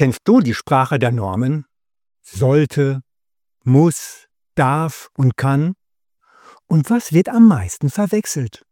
Kennst du die Sprache der Normen? Sollte, muss, darf und kann? Und was wird am meisten verwechselt?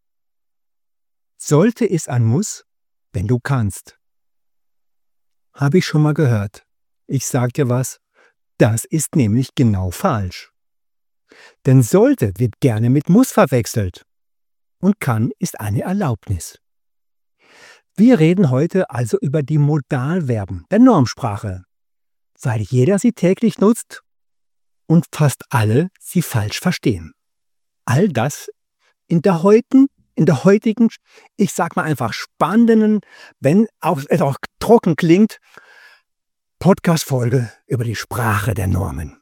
Sollte ist ein Muss, wenn du kannst. Habe ich schon mal gehört. Ich sag dir was, das ist nämlich genau falsch. Denn sollte wird gerne mit muss verwechselt. Und kann ist eine Erlaubnis. Wir reden heute also über die Modalverben der Normsprache, weil jeder sie täglich nutzt und fast alle sie falsch verstehen. All das in der heutigen, ich sag mal einfach spannenden, wenn es auch trocken klingt, Podcast-Folge über die Sprache der Normen.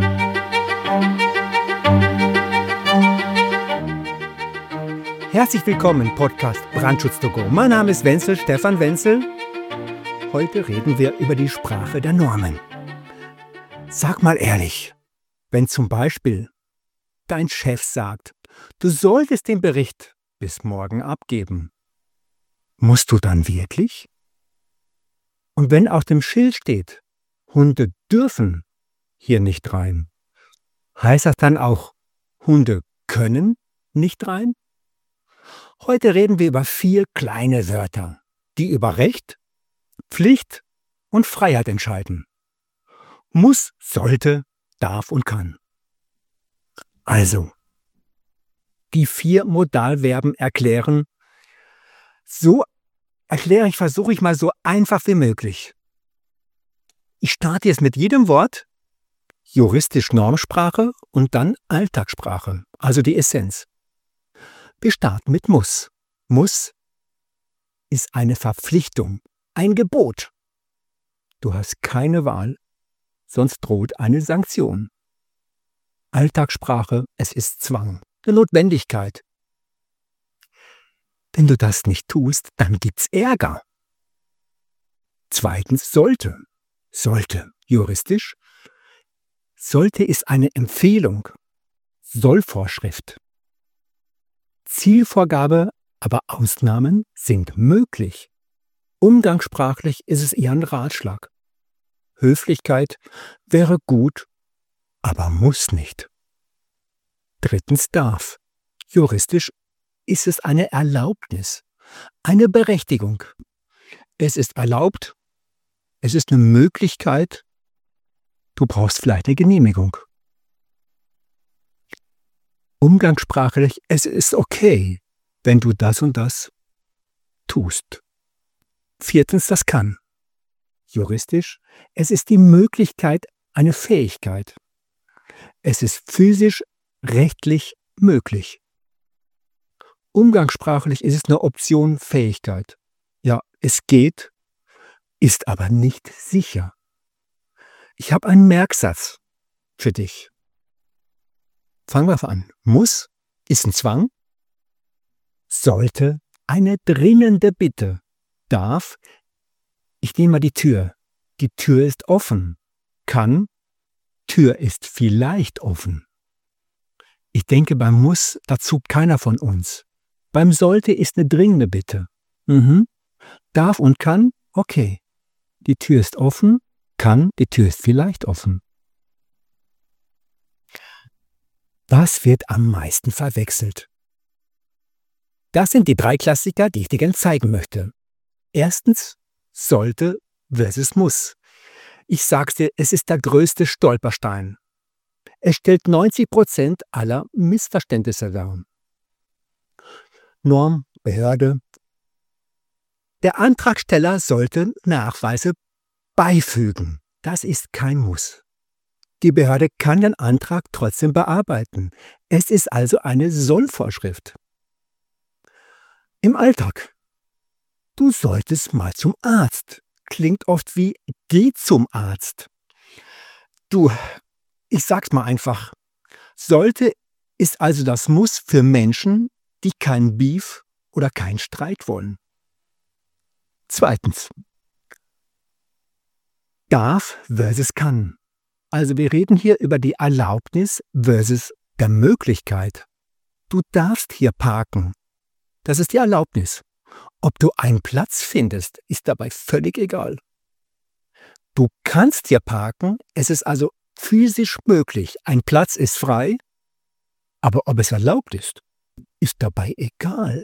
Herzlich willkommen im Podcast Brandschutz to go. Mein Name ist Wenzel, Stefan Wenzel. Heute reden wir über die Sprache der Normen. Sag mal ehrlich, wenn zum Beispiel dein Chef sagt, du solltest den Bericht bis morgen abgeben, musst du dann wirklich? Und wenn auf dem Schild steht, Hunde dürfen hier nicht rein, heißt das dann auch, Hunde können nicht rein? Heute reden wir über 4 kleine Wörter, die über Recht, Pflicht und Freiheit entscheiden. Muss, sollte, darf und kann. Also, die 4 Modalverben versuche ich mal so einfach wie möglich. Ich starte jetzt mit jedem Wort, juristisch Normsprache und dann Alltagssprache, also die Essenz. Wir starten mit muss. Muss ist eine Verpflichtung, ein Gebot. Du hast keine Wahl, sonst droht eine Sanktion. Alltagssprache, es ist Zwang, eine Notwendigkeit. Wenn du das nicht tust, dann gibt's Ärger. Zweitens sollte. Sollte, juristisch. Sollte ist eine Empfehlung, Sollvorschrift. Zielvorgabe, aber Ausnahmen sind möglich. Umgangssprachlich ist es eher ein Ratschlag. Höflichkeit wäre gut, aber muss nicht. Drittens darf. Juristisch ist es eine Erlaubnis, eine Berechtigung. Es ist erlaubt, es ist eine Möglichkeit, du brauchst vielleicht eine Genehmigung. Umgangssprachlich, es ist okay, wenn du das und das tust. Viertens, das kann. Juristisch, es ist die Möglichkeit, eine Fähigkeit. Es ist physisch, rechtlich möglich. Umgangssprachlich ist es eine Option, Fähigkeit. Ja, es geht, ist aber nicht sicher. Ich habe einen Merksatz für dich. Fangen wir an. Muss ist ein Zwang. Sollte eine dringende Bitte. Darf, ich nehme mal die Tür. Die Tür ist offen. Kann, Tür ist vielleicht offen. Ich denke, beim Muss, dazu keiner von uns. Beim Sollte ist eine dringende Bitte. Darf und kann, okay. Die Tür ist offen. Kann, die Tür ist vielleicht offen. Was wird am meisten verwechselt? Das sind die 3 Klassiker, die ich dir gerne zeigen möchte. Erstens, sollte versus muss. Ich sag's dir, es ist der größte Stolperstein. Es stellt 90% aller Missverständnisse dar. Norm, Behörde. Der Antragsteller sollte Nachweise beifügen. Das ist kein Muss. Die Behörde kann den Antrag trotzdem bearbeiten. Es ist also eine Sollvorschrift. Im Alltag. Du solltest mal zum Arzt. Klingt oft wie geh zum Arzt. Ich sag's mal einfach. Sollte ist also das Muss für Menschen, die kein Beef oder keinen Streit wollen. Zweitens. Darf versus kann. Also wir reden hier über die Erlaubnis versus der Möglichkeit. Du darfst hier parken. Das ist die Erlaubnis. Ob du einen Platz findest, ist dabei völlig egal. Du kannst hier parken, es ist also physisch möglich. Ein Platz ist frei, aber ob es erlaubt ist dabei egal.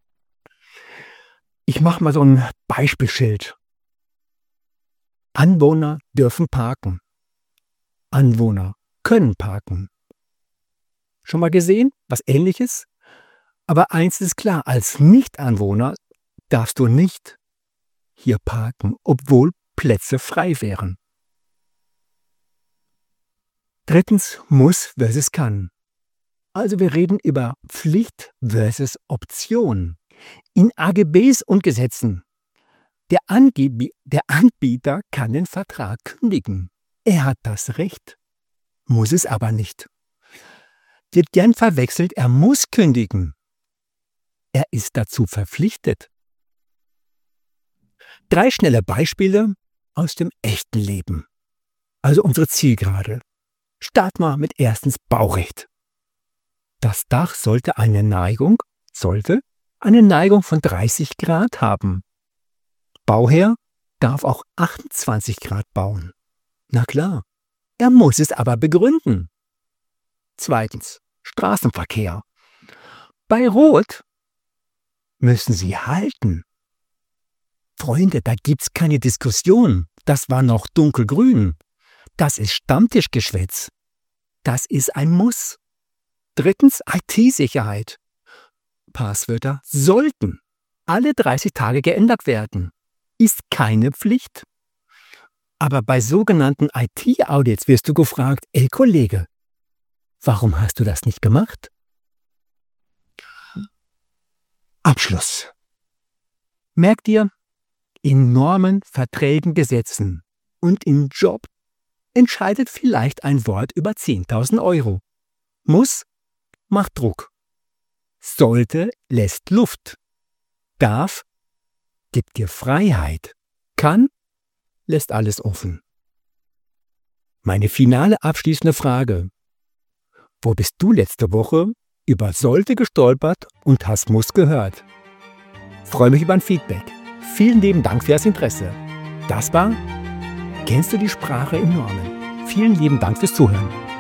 Ich mache mal so ein Beispielschild. Anwohner dürfen parken. Anwohner können parken. Schon mal gesehen? Was Ähnliches? Aber eins ist klar, als Nichtanwohner darfst du nicht hier parken, obwohl Plätze frei wären. Drittens, muss versus kann. Also wir reden über Pflicht versus Option. In AGBs und Gesetzen. Der Anbieter kann den Vertrag kündigen. Er hat das Recht, muss es aber nicht. Wird gern verwechselt, er muss kündigen. Er ist dazu verpflichtet. 3 schnelle Beispiele aus dem echten Leben. Also unsere Zielgerade. Starten wir mit erstens Baurecht. Das Dach sollte eine Neigung von 30 Grad haben. Bauherr darf auch 28 Grad bauen. Na klar, er muss es aber begründen. Zweitens, Straßenverkehr. Bei Rot müssen Sie halten. Freunde, da gibt's keine Diskussion. Das war noch dunkelgrün. Das ist Stammtischgeschwätz. Das ist ein Muss. Drittens, IT-Sicherheit. Passwörter sollten alle 30 Tage geändert werden. Ist keine Pflicht. Aber bei sogenannten IT-Audits wirst du gefragt, ey Kollege, warum hast du das nicht gemacht? Abschluss. Merk dir, in Normen, Verträgen, Gesetzen und im Job entscheidet vielleicht ein Wort über 10.000 Euro. Muss macht Druck. Sollte lässt Luft. Darf gibt dir Freiheit. Kann lässt alles offen. Meine finale abschließende Frage. Wo bist du letzte Woche über sollte gestolpert und hast muss gehört? Freue mich über ein Feedback. Vielen lieben Dank für das Interesse. Das war Kennst du die Sprache in Normen? Vielen lieben Dank fürs Zuhören.